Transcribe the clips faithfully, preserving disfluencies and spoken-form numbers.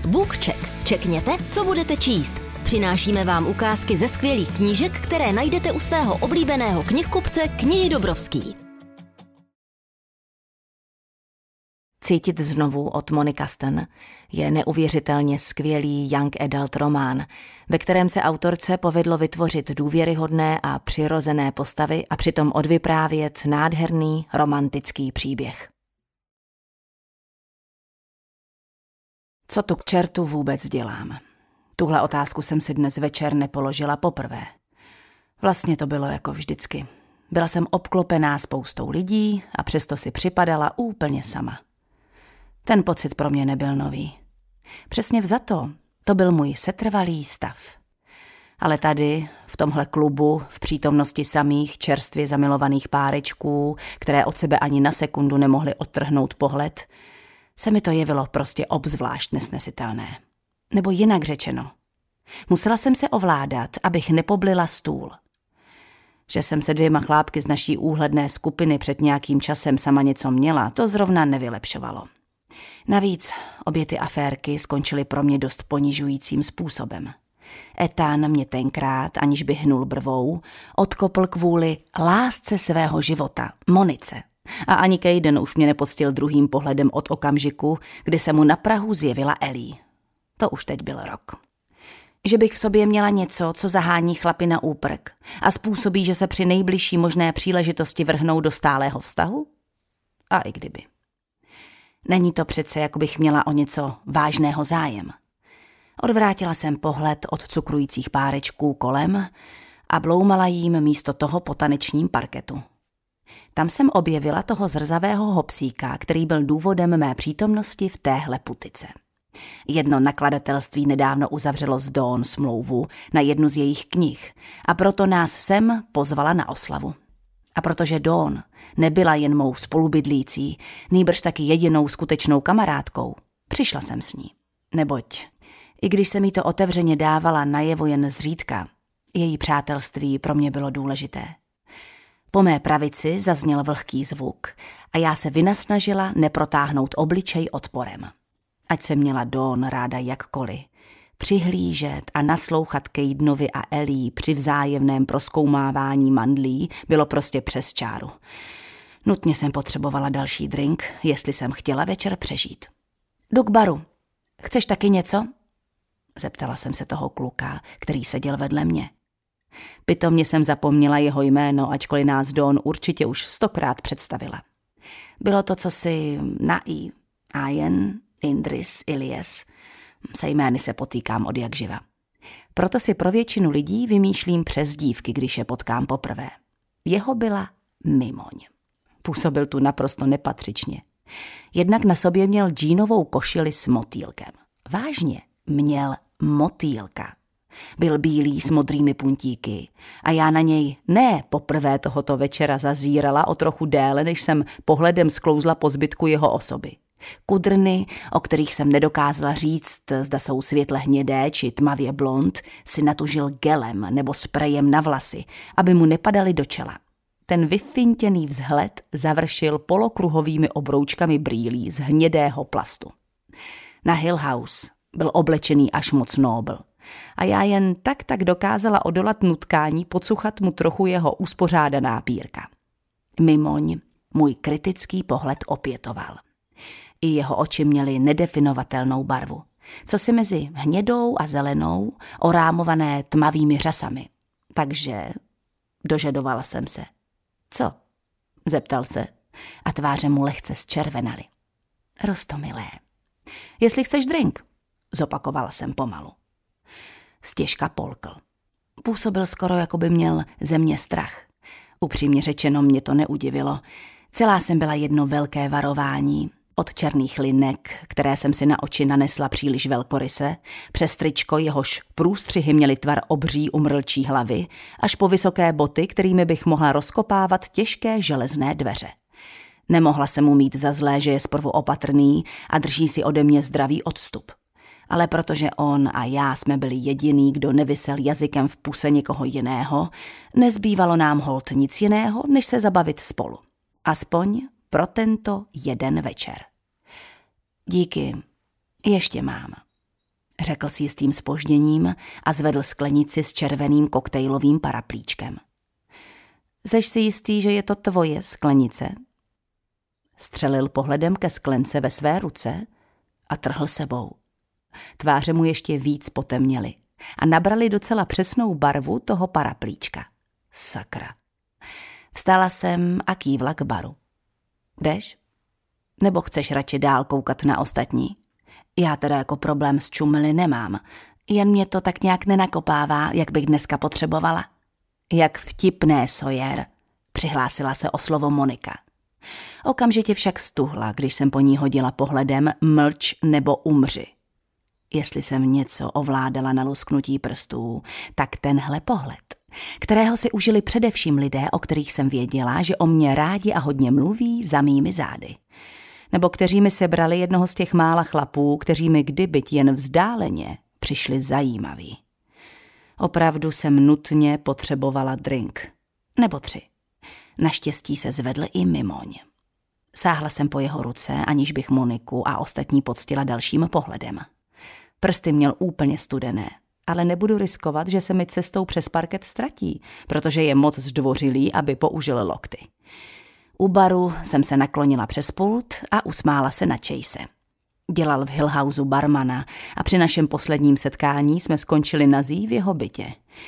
BookCheck. Čekněte, co budete číst. Přinášíme vám ukázky ze skvělých knížek, které najdete u svého oblíbeného knihkupce Knihy Dobrovský. Cítit znovu od Moniky Kasten je neuvěřitelně skvělý young adult román, ve kterém se autorce povedlo vytvořit důvěryhodné a přirozené postavy a přitom odvyprávět nádherný romantický příběh. Co tu k čertu vůbec dělám? Tuhle otázku jsem si dnes večer nepoložila poprvé. Vlastně to bylo jako vždycky. Byla jsem obklopená spoustou lidí a přesto si připadala úplně sama. Ten pocit pro mě nebyl nový. Přesně vzato, to byl můj setrvalý stav. Ale tady, v tomhle klubu, v přítomnosti samých čerstvě zamilovaných párečků, které od sebe ani na sekundu nemohly odtrhnout pohled, se mi to jevilo prostě obzvlášť nesnesitelné. Nebo jinak řečeno, musela jsem se ovládat, abych nepoblila stůl. Že jsem se dvěma chlápky z naší úhledné skupiny před nějakým časem sama něco měla, to zrovna nevylepšovalo. Navíc obě ty aférky skončily pro mě dost ponižujícím způsobem. Ethan mě tenkrát, aniž by hnul brvou, odkopl kvůli lásce svého života, Monice. A ani Kejden už mě nepoctil druhým pohledem od okamžiku, kdy se mu na prahu zjevila Ellie. To už teď byl rok. Že bych v sobě měla něco, co zahání chlapy na úprk a způsobí, že se při nejbližší možné příležitosti vrhnou do stálého vztahu? A i kdyby. Není to přece, jako bych měla o něco vážného zájem. Odvrátila jsem pohled od cukrujících párečků kolem a bloumala jim místo toho po tanečním parketu. Tam jsem objevila toho zrzavého hopsíka, který byl důvodem mé přítomnosti v téhle putice. Jedno nakladatelství nedávno uzavřelo s Dawn smlouvu na jednu z jejich knih a proto nás sem pozvala na oslavu. A protože Dawn nebyla jen mou spolubydlící, nýbrž taky jedinou skutečnou kamarádkou, přišla jsem s ní. Neboť, i když se mi to otevřeně dávala najevo jen zřídka, její přátelství pro mě bylo důležité. Po mé pravici zazněl vlhký zvuk a já se vynasnažila neprotáhnout obličej odporem. Ať jsem měla Dawn ráda jakkoliv, přihlížet a naslouchat Caidenovi a Ellie při vzájemném prozkoumávání mandlí bylo prostě přes čáru. Nutně jsem potřebovala další drink, jestli jsem chtěla večer přežít. Jdu k baru. Chceš taky něco? Zeptala jsem se toho kluka, který seděl vedle mě. Pitomně jsem zapomněla jeho jméno, ačkoliv nás Dawn určitě už stokrát představila. Bylo to cosi na i. Ajen, Indris, Ilias. Se jmény se potýkám od jak živa. Proto si pro většinu lidí vymýšlím přezdívky, když je potkám poprvé. Jeho byla Mimoň. Působil tu naprosto nepatřičně. Jednak na sobě měl džínovou košili s motýlkem. Vážně, měl motýlka. Byl bílý s modrými puntíky a já na něj ne poprvé tohoto večera zazírala o trochu déle, než jsem pohledem sklouzla po zbytku jeho osoby. Kudrny, o kterých jsem nedokázala říct, zda jsou světle hnědé či tmavě blond, si natužil gelem nebo sprejem na vlasy, aby mu nepadaly do čela. Ten vyfintěný vzhled završil polokruhovými obroučkami brýlí z hnědého plastu. Na Hill House byl oblečený až moc nobl a já jen tak tak dokázala odolat nutkání pocuchat mu trochu jeho uspořádaná pírka. Mimoň můj kritický pohled opětoval. I jeho oči měly nedefinovatelnou barvu, co si mezi hnědou a zelenou, orámované tmavými řasami. Takže dožadovala jsem se. Co? Zeptal se a tváře mu lehce zčervenaly. Roztomilé. Jestli chceš drink, zopakovala jsem pomalu. Stěžka polkl. Působil skoro, jako by měl ze mě strach. Upřímně řečeno mě to neudivilo. Celá jsem byla jedno velké varování. Od černých linek, které jsem si na oči nanesla příliš velkoryse, přes tričko, jehož průstřihy měly tvar obří umrlčí hlavy, až po vysoké boty, kterými bych mohla rozkopávat těžké železné dveře. Nemohla jsem mu mít za zlé, že je zprvu opatrný a drží si ode mě zdravý odstup. Ale protože on a já jsme byli jediný, kdo nevisel jazykem v puse někoho jiného, nezbývalo nám holt nic jiného, než se zabavit spolu. Aspoň pro tento jeden večer. Díky, ještě mám. řekl s jistým zpožděním a zvedl sklenici s červeným koktejlovým paraplíčkem. Seš si jistý, že je to tvoje sklenice? Střelil pohledem ke sklence ve své ruce a trhl sebou. Tváře mu ještě víc potemněly a nabrali docela přesnou barvu toho paraplíčka. Sakra. Vstala jsem a kývla k baru. Jdeš? Nebo chceš radši dál koukat na ostatní? Já teda jako problém s čumily nemám, jen mě to tak nějak nenakopává, jak bych dneska potřebovala. Jak vtipné, Sawyer, přihlásila se o slovo Monika. Okamžitě však stuhla, když jsem po ní hodila pohledem mlč nebo umři. Jestli jsem něco ovládala na lusknutí prstů, tak tenhle pohled, kterého si užili především lidé, o kterých jsem věděla, že o mě rádi a hodně mluví za mými zády. Nebo kteří mi sebrali jednoho z těch mála chlapů, kteří mi kdybyť jen vzdáleně přišli zajímaví. Opravdu jsem nutně potřebovala drink. Nebo tři. Naštěstí se zvedl i Mimoň. Sáhla jsem po jeho ruce, aniž bych Moniku a ostatní poctila dalším pohledem. Prsty měl úplně studené, ale nebudu riskovat, že se mi cestou přes parket ztratí, protože je moc zdvořilý, aby použil lokty. U baru jsem se naklonila přes pult a usmála se na Chase. Dělal v Hillhouseu barmana a při našem posledním setkání jsme skončili nazí v jeho bytě.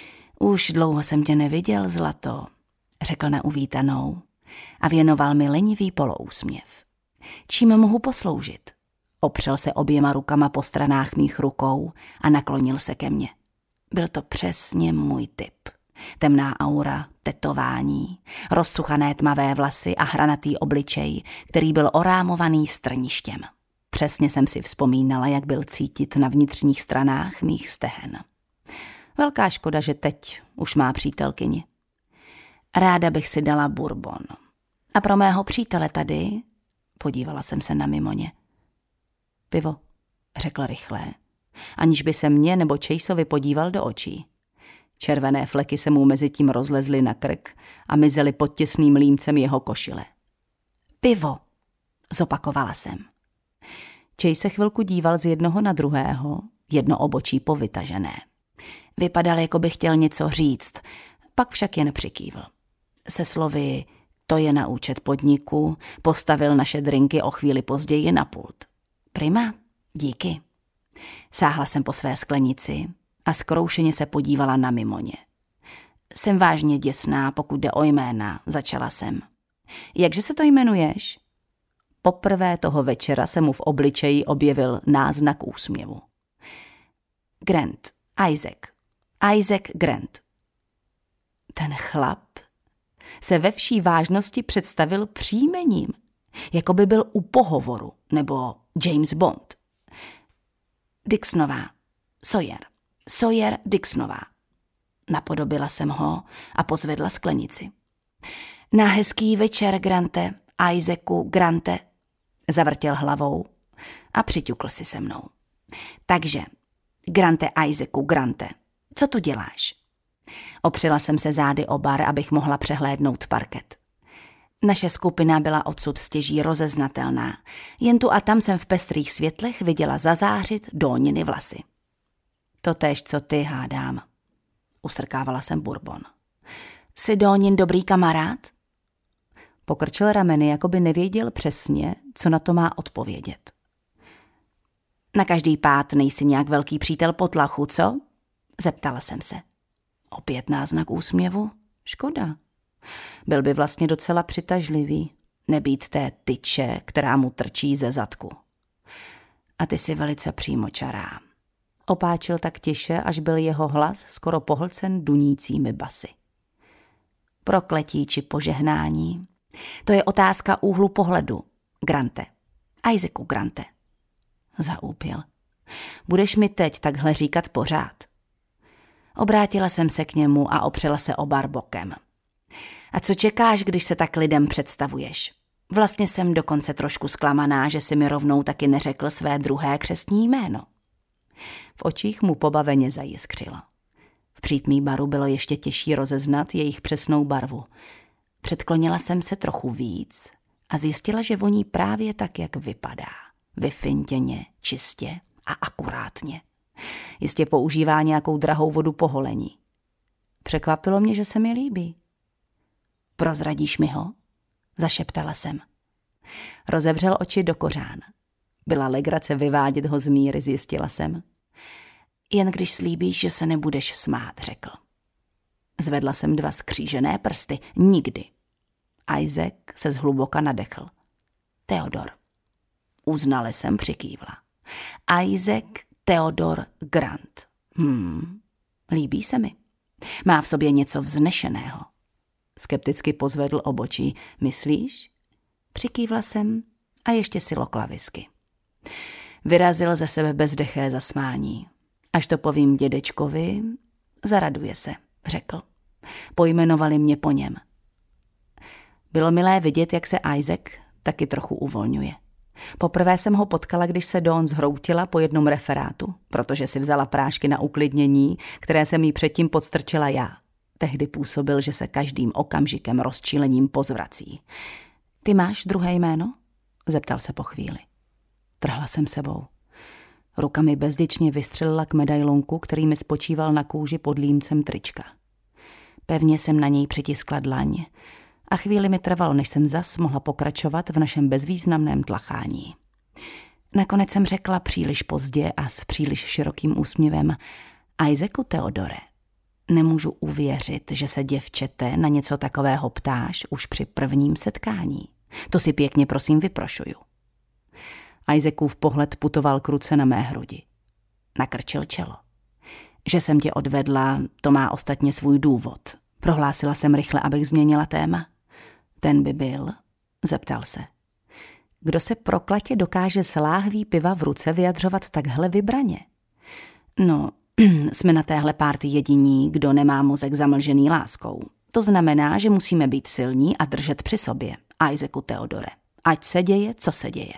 Už dlouho jsem tě neviděl, zlato, řekl na uvítanou a věnoval mi lenivý poloúsměv. Čím mohu posloužit? Opřel se oběma rukama po stranách mých rukou a naklonil se ke mně. Byl to přesně můj typ. Temná aura, tetování, rozsuchané tmavé vlasy a hranatý obličej, který byl orámovaný strništěm. Přesně jsem si vzpomínala, jak byl cítit na vnitřních stranách mých stehen. Velká škoda, že teď už má přítelkyni. Ráda bych si dala bourbon. A pro mého přítele tady, podívala jsem se na Mimoně. Pivo, řekl rychle, aniž by se mě nebo Chaseovi podíval do očí. Červené fleky se mu mezi tím rozlezly na krk a mizely pod těsným límcem jeho košile. Pivo, zopakovala jsem. Chase se chvilku díval z jednoho na druhého, jedno obočí povytažené. Vypadal, jako by chtěl něco říct, pak však jen přikývl. Se slovy, to je na účet podniku, postavil naše drinky o chvíli později na pult. Prima, díky. Sáhla jsem po své sklenici a zkroušeně se podívala na Mimoně. Jsem vážně děsná, pokud jde o jména, začala jsem. Jakže se to jmenuješ? Poprvé toho večera se mu v obličeji objevil náznak úsměvu. Grant, Isaac, Isaac Grant. Ten chlap se ve vší vážnosti představil příjmením, jako by byl u pohovoru, nebo James Bond. Dixonová, Sawyer, Sawyer Dixonová. Napodobila jsem ho a pozvedla sklenici. Na hezký večer, Grante, Isaacu Grante, zavrtěl hlavou a přiťukl si se mnou. Takže, Grante Isaacu Grante, co tu děláš? Opřela jsem se zády o bar, abych mohla přehlédnout parket. Naše skupina byla odsud stěží rozeznatelná, jen tu a tam jsem v pestrých světlech viděla zazářit Dóniny vlasy. Totéž, co ty, hádám. Ustrkávala jsem bourbon. Jsi Dónin dobrý kamarád? Pokrčil rameny, jako by nevěděl přesně, co na to má odpovědět. Na každý pád nejsi nějak velký přítel potlachu, co? Zeptala jsem se. Opět náznak úsměvu? Škoda. Byl by vlastně docela přitažlivý, nebýt té tyče, která mu trčí ze zadku. A ty jsi velice přímočará. Opáčil tak tiše, až byl jeho hlas skoro pohlcen dunícími basy. Prokletí či požehnání? To je otázka úhlu pohledu, Grante. Isaacu Grante. Zaúpěl. Budeš mi teď takhle říkat pořád. Obrátila jsem se k němu a opřela se o bar bokem. A co čekáš, když se tak lidem představuješ? Vlastně jsem dokonce trošku zklamaná, že si mi rovnou taky neřekl své druhé křestní jméno. V očích mu pobaveně zajiskřilo. V přítmí baru bylo ještě těžší rozeznat jejich přesnou barvu. Předklonila jsem se trochu víc a zjistila, že voní právě tak, jak vypadá. Vyfintěně, čistě a akurátně. Jistě používá nějakou drahou vodu po holení. Překvapilo mě, že se mi líbí. Prozradíš mi ho? Zašeptala jsem. Rozevřel oči do kořán. Byla legrace vyvádět ho z míry, zjistila jsem. Jen když slíbíš, že se nebudeš smát, řekl. Zvedla jsem dva skřížené prsty. Nikdy. Isaac se zhluboka nadechl. Theodor. Uznale jsem přikývla. Isaac Theodor Grant. Hmm, líbí se mi. Má v sobě něco vznešeného. Skepticky pozvedl obočí. Myslíš? Přikývla jsem a ještě si lokla whisky. Vyrazil ze sebe bezdeché zasmání. Až to povím dědečkovi, zaraduje se, řekl. Pojmenovali mě po něm. Bylo milé vidět, jak se Isaac taky trochu uvolňuje. Poprvé jsem ho potkala, když se Dawn zhroutila po jednom referátu, protože si vzala prášky na uklidnění, které jsem jí předtím podstrčila já. Tehdy působil, že se každým okamžikem rozčilením pozvrací. Ty máš druhé jméno? Zeptal se po chvíli. Trhla jsem sebou. Ruka mi bezděčně vystřelila k medailonku, který mi spočíval na kůži pod límcem trička. Pevně jsem na něj přitiskla dlaň a chvíli mi trvalo, než jsem zas mohla pokračovat v našem bezvýznamném tlachání. Nakonec jsem řekla příliš pozdě a s příliš širokým úsměvem: Isaacu Theodore, nemůžu uvěřit, že se děvčete na něco takového ptáš už při prvním setkání. To si pěkně prosím vyprošuju. Isaacův pohled putoval kruce na mé hrudi. Nakrčil čelo. Že jsem tě odvedla, to má ostatně svůj důvod. Prohlásila jsem rychle, abych změnila téma. Ten by byl, zeptal se. Kdo se proklatě dokáže s láhví piva v ruce vyjadřovat takhle vybraně? No, jsme na téhle párty jediní, kdo nemá mozek zamlžený láskou. To znamená, že musíme být silní a držet při sobě. Isaacu Theodore, ať se děje, co se děje.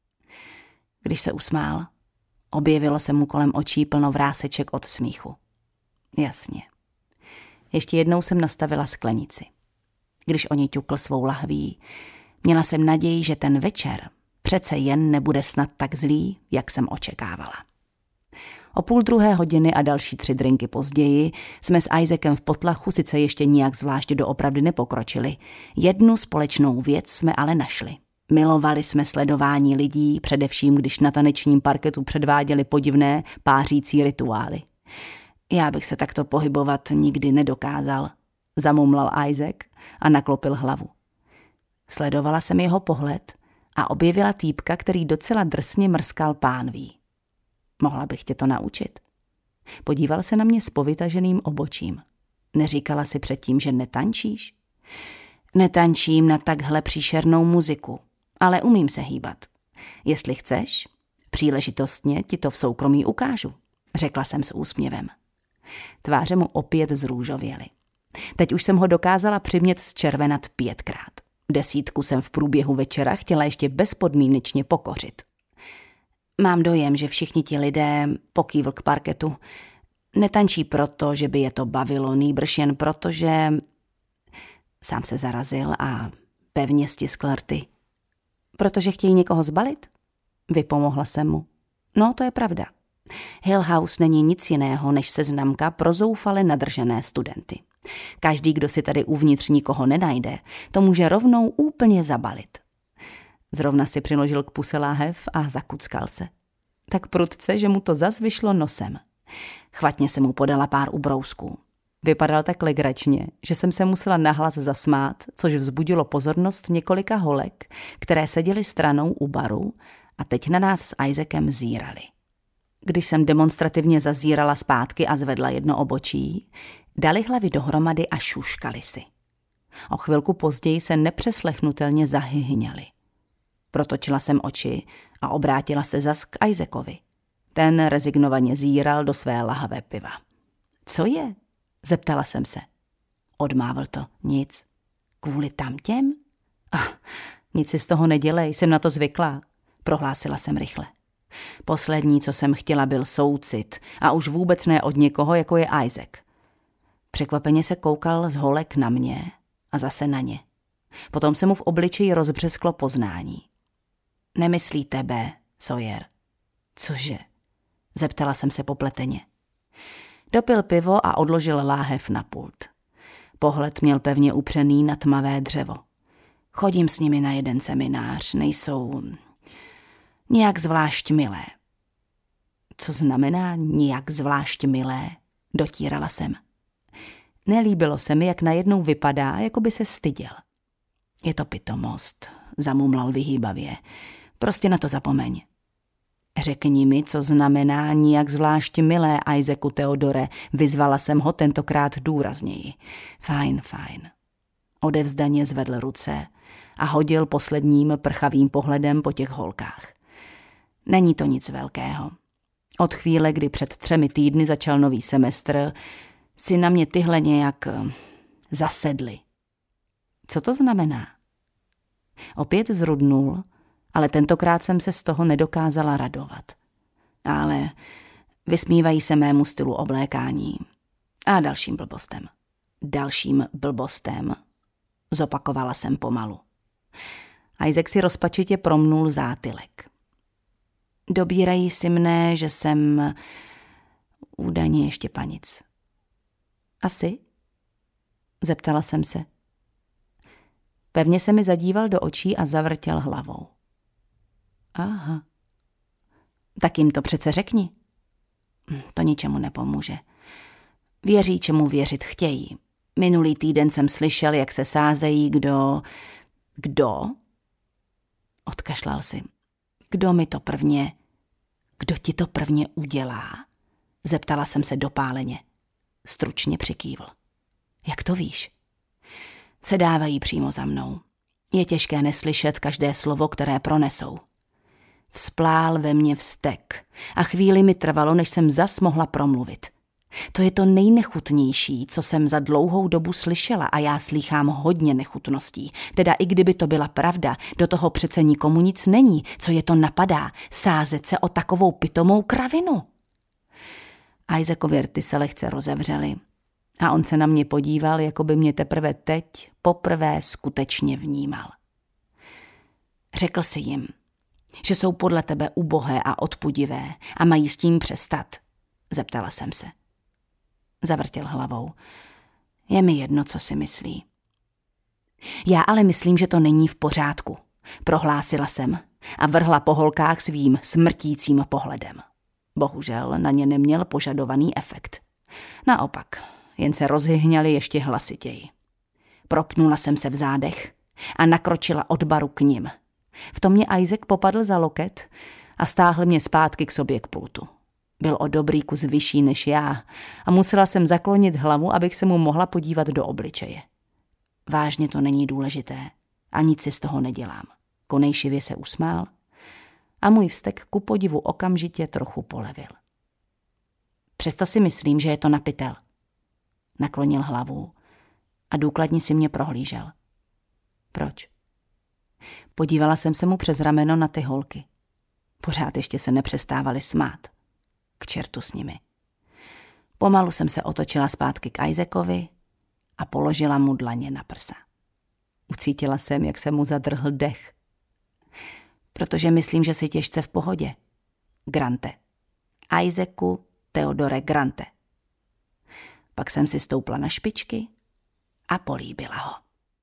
Když se usmál, objevilo se mu kolem očí plno vráseček od smíchu. Jasně. Ještě jednou jsem nastavila sklenici. Když o ní ťukl svou lahví, měla jsem naději, že ten večer přece jen nebude snad tak zlý, jak jsem očekávala. O půl druhé hodiny a další tři drinky později jsme s Isaacem v potlachu sice ještě nijak zvlášť doopravdy nepokročili. Jednu společnou věc jsme ale našli. Milovali jsme sledování lidí, především když na tanečním parketu předváděli podivné pářící rituály. Já bych se takto pohybovat nikdy nedokázal, zamumlal Isaac a naklopil hlavu. Sledovala jsem jeho pohled a objevila týpka, který docela drsně mrskal pánví. Mohla bych tě to naučit. Podíval se na mě s povytaženým obočím. Neříkala si předtím, že netančíš? Netančím na takhle příšernou muziku, ale umím se hýbat. Jestli chceš, příležitostně ti to v soukromí ukážu, řekla jsem s úsměvem. Tváře mu opět zrůžověly. Teď už jsem ho dokázala přimět zčervenat pětkrát. Desítku jsem v průběhu večera chtěla ještě bezpodmínečně pokořit. Mám dojem, že všichni ti lidé, pokývl k parketu, netančí proto, že by je to bavilo, nýbrž jen proto, že... Sám se zarazil a pevně stiskl rty. Protože chtějí někoho zbalit? Vypomohla jsem mu. No, to je pravda. Hill House není nic jiného, než seznamka pro zoufale nadržené studenty. Každý, kdo si tady uvnitř nikoho nenajde, to může rovnou úplně zabalit. Zrovna si přiložil k puse láhev a zakuckal se. Tak prudce, že mu to zas vyšlo nosem. Chvatně se mu podala pár ubrousků. Vypadal tak legračně, že jsem se musela nahlas zasmát, což vzbudilo pozornost několika holek, které seděly stranou u baru a teď na nás s Isaacem zírali. Když jsem demonstrativně zazírala zpátky a zvedla jedno obočí, dali hlavy dohromady a šuškali si. O chvilku později se nepřeslechnutelně zahyhněli. Protočila jsem oči a obrátila se zas k Isaacovi. Ten rezignovaně zíral do své lahve piva. Co je? Zeptala jsem se. Odmávl to. Nic. Kvůli tamtěm? Ah, nic si z toho nedělej, jsem na to zvyklá, prohlásila jsem rychle. Poslední, co jsem chtěla, byl soucit a už vůbec ne od někoho, jako je Isaac. Překvapeně se koukal z holek na mě a zase na ně. Potom se mu v obličeji rozbřesklo poznání. Nemyslí tebe, Sawyer. Cože? Zeptala jsem se popleteně. Dopil pivo a odložil láhev na pult. Pohled měl pevně upřený na tmavé dřevo. Chodím s nimi na jeden seminář, nejsou nějak zvlášť milé. Co znamená nějak zvlášť milé? Dotírala jsem. Nelíbilo se mi, jak najednou vypadá, jako by se styděl. Je to pitomost, zamumlal vyhýbavě. Prostě na to zapomeň. Řekni mi, co znamená nijak zvlášť milé, Isaacu Theodore, vyzvala jsem ho tentokrát důrazněji. Fajn, fajn. Odevzdaně zvedl ruce a hodil posledním prchavým pohledem po těch holkách. Není to nic velkého. Od chvíle, kdy před třemi týdny začal nový semestr, si na mě tyhle nějak zasedly. Co to znamená? Opět zrudnul, ale tentokrát jsem se z toho nedokázala radovat. Ale vysmívají se mému stylu oblékání a dalším blbostem. Dalším blbostem, zopakovala jsem pomalu. Isaac si rozpačitě promnul zátylek. Dobírají si mne, že jsem údajně ještě panic. Asi? Zeptala jsem se. Pevně se mi zadíval do očí a zavrtěl hlavou. Aha. Tak jim to přece řekni. To ničemu nepomůže. Věří, čemu věřit chtějí. Minulý týden jsem slyšel, jak se sázejí, kdo... Kdo? Odkašlal si. Kdo mi to prvně... Kdo ti to prvně udělá? Zeptala jsem se dopáleně. Stručně přikývl. Jak to víš? Sedávají přímo za mnou. Je těžké neslyšet každé slovo, které pronesou. Vzplál ve mně vztek a chvíli mi trvalo, než jsem zas mohla promluvit. To je to nejnechutnější, co jsem za dlouhou dobu slyšela a já slýchám hodně nechutností. Teda i kdyby to byla pravda, do toho přece nikomu nic není. Co je to napadá? Sázet se o takovou pitomou kravinu. Isaacovi rty se lehce rozevřely a on se na mě podíval, jako by mě teprve teď poprvé skutečně vnímal. Řekl si jim, že jsou podle tebe ubohé a odpudivé a mají s tím přestat, zeptala jsem se. Zavrtěl hlavou. Je mi jedno, co si myslí. Já ale myslím, že to není v pořádku, prohlásila jsem a vrhla po holkách svým smrtícím pohledem. Bohužel na ně neměl požadovaný efekt. Naopak, jen se rozhyhňali ještě hlasitěji. Propnula jsem se v zádech a nakročila od baru k nim. V tom mě Isaac popadl za loket a stáhl mě zpátky k sobě k pultu. Byl o dobrý kus vyšší než já a musela jsem zaklonit hlavu, abych se mu mohla podívat do obličeje. Vážně to není důležité a nic si z toho nedělám. Konejšivě se usmál a můj vztek ku podivu okamžitě trochu polevil. Přesto si myslím, že je to na pytel. Naklonil hlavu a důkladně si mě prohlížel. Proč? Podívala jsem se mu přes rameno na ty holky. Pořád ještě se nepřestávali smát. K čertu s nimi. Pomalu jsem se otočila zpátky k Isaacovi a položila mu dlaně na prsa. Ucítila jsem, jak se mu zadrhl dech. Protože myslím, že jsi těžce v pohodě. Grante. Isaacu Theodore Grante. Pak jsem si stoupla na špičky a políbila ho.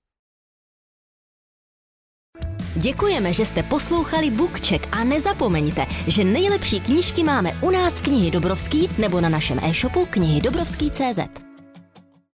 Děkujeme, že jste poslouchali BookCheck a nezapomeňte, že nejlepší knížky máme u nás v Knihy Dobrovský nebo na našem e-shopu knihy dobrovský tečka cé zet.